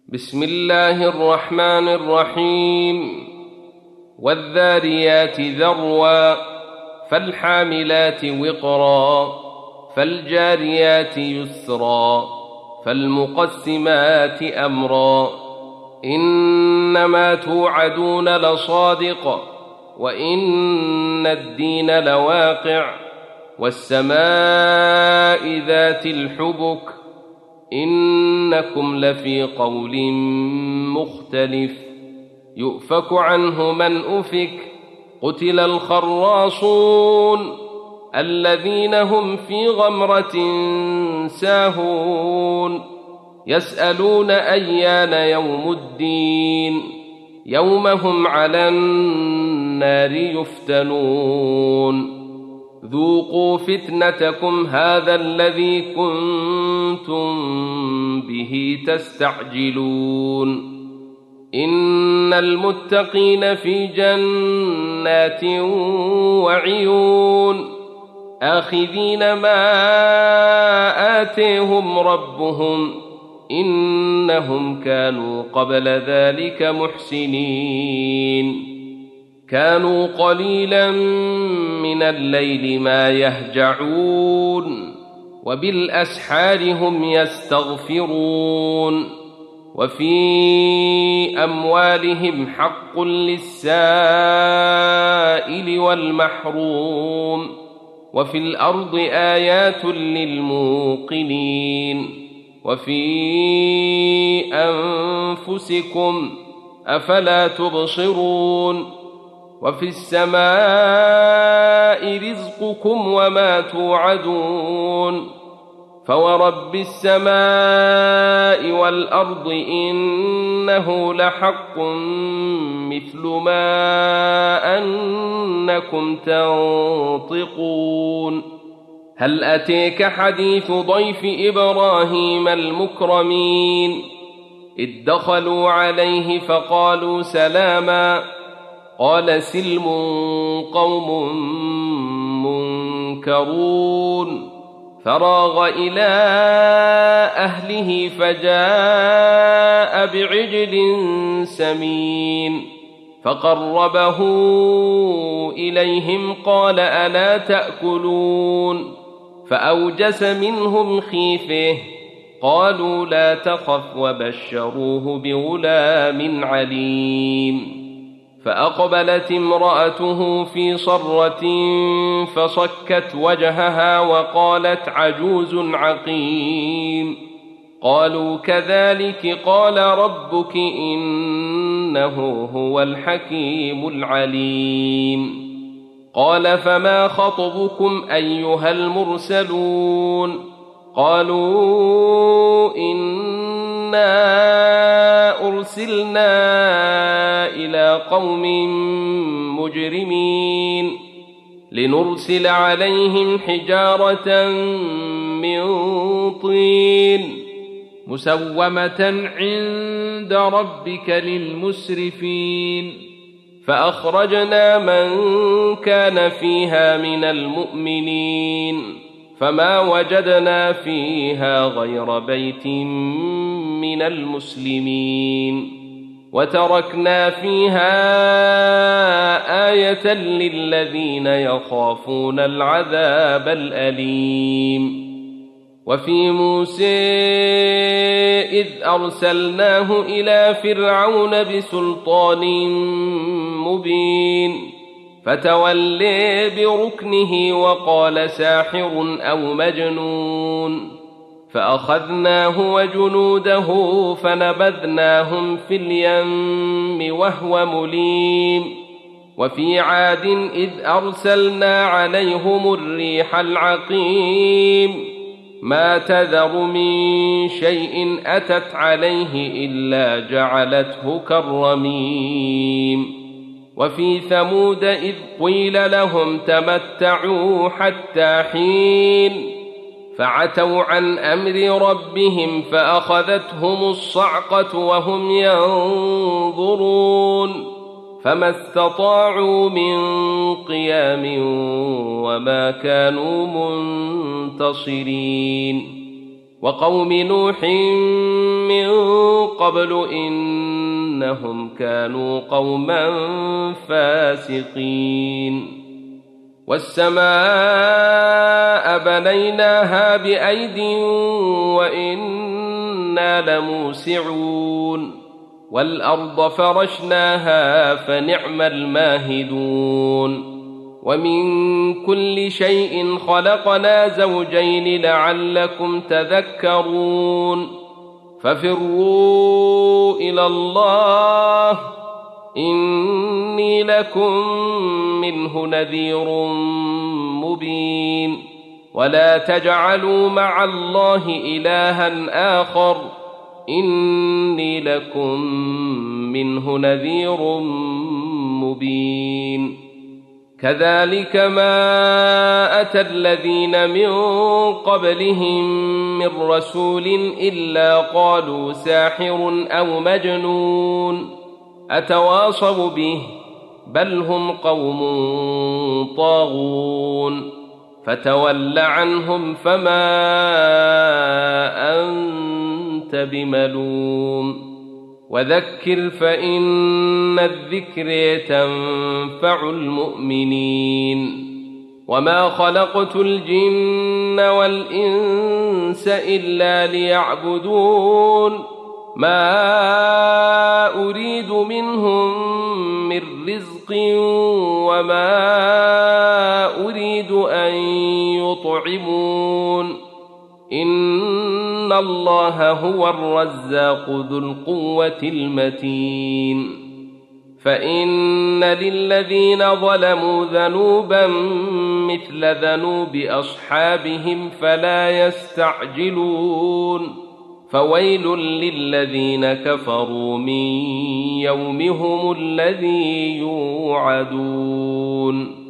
بسم الله الرحمن الرحيم. والذاريات ذروا فالحاملات وقرا فالجاريات يسرا فالمقسمات أمرا إنما توعدون لصادق وإن الدين لواقع والسماء ذات الحبك إنكم لفي قول مختلف يؤفك عنه من أفك قتل الخراصون الذين هم في غمرة ساهون يسألون أيان يوم الدين يوم هم على النار يفتنون ذوقوا فتنتكم هذا الذي كنتم به تستعجلون إن المتقين في جنات وعيون آخذين ما آتيهم ربهم إنهم كانوا قبل ذلك محسنين كانوا قليلا من الليل ما يهجعون وبالأسحار هم يستغفرون وفي أموالهم حق للسائل والمحروم وفي الأرض آيات للموقنين وفي أنفسكم أفلا تبصرون وفي السماء رزقكم وما توعدون فورب السماء والأرض إنه لحق مثل ما أنكم تنطقون هل أتيك حديث ضيف إبراهيم المكرمين إذ دخلوا عليه فقالوا سلاما قال سلم قوم منكرون فراغ إلى أهله فجاء بعجل سمين فقربه إليهم قال ألا تأكلون فأوجس منهم خيفة قالوا لا تخف وبشروه بغلام عليم فأقبلت امرأته في صرة فصكت وجهها وقالت عجوز عقيم قالوا كذلك قال ربك إنه هو الحكيم العليم قال فما خطبكم أيها المرسلون قالوا إنا أرسلنا إلى قوم مجرمين لنرسل عليهم حجارة من طين مسومة عند ربك للمسرفين فأخرجنا من كان فيها من المؤمنين فما وجدنا فيها غير بيت من المسلمين وتركنا فيها آية للذين يخافون العذاب الأليم وفي موسى إذ أرسلناه إلى فرعون بسلطان مبين فتولي بركنه وقال ساحر أو مجنون فأخذناه وجنوده فنبذناهم في اليم وهو مليم وفي عاد إذ أرسلنا عليهم الريح العقيم ما تذر من شيء أتت عليه إلا جعلته كالرميم وفي ثمود إذ قيل لهم تمتعوا حتى حين فعتوا عن أمر ربهم فأخذتهم الصعقة وهم ينظرون فما استطاعوا من قيام وما كانوا منتصرين وقوم نوح من قبل إنهم كانوا قوما فاسقين والسماء بنيناها بأيد وإنا لموسعون والأرض فرشناها فنعم الماهدون ومن كل شيء خلقنا زوجين لعلكم تذكرون ففروا إلى الله إني لكم منه نذير مبين ولا تجعلوا مع الله إلها آخر إني لكم منه نذير مبين كذلك ما أتى الذين من قبلهم من رسول إلا قالوا ساحر أو مجنون أتواصوا به بل هم قوم طاغون فتول عنهم فما أنت بملوم وذكر فإن الذكر تنفع المؤمنين وما خلقت الجن والإنس إلا ليعبدون ما أريد منهم من رزق وما أريد أن يطعمون إن الله هو الرزاق ذو القوة المتين فإن للذين ظلموا ذنوبا مثل ذنوب أصحابهم فلا يستعجلون فويل للذين كفروا من يومهم الذي يوعدون